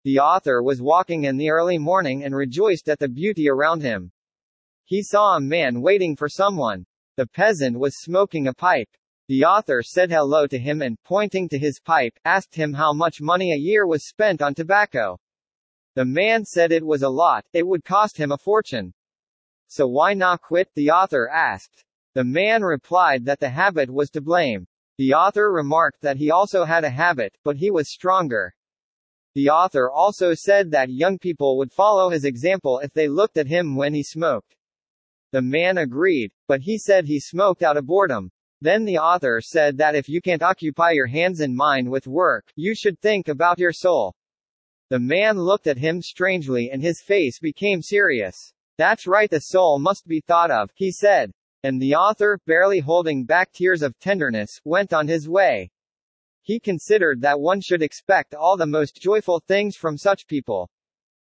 The author was walking in the early morning and rejoiced at the beauty around him. He saw a man waiting for someone. The peasant was smoking a pipe. The author said hello to him and, pointing to his pipe, asked him how much money a year was spent on tobacco. The man said it was a lot, it would cost him a fortune. So why not quit? The author asked. The man replied that the habit was to blame. The author remarked that he also had a habit, but he was stronger. The author also said that young people would follow his example if they looked at him when he smoked. The man agreed, but he said he smoked out of boredom. Then the author said that if you can't occupy your hands and mind with work, you should think about your soul. The man looked at him strangely and his face became serious. That's right, the soul must be thought of, he said. And the author, barely holding back tears of tenderness, went on his way. He considered that one should expect all the most joyful things from such people.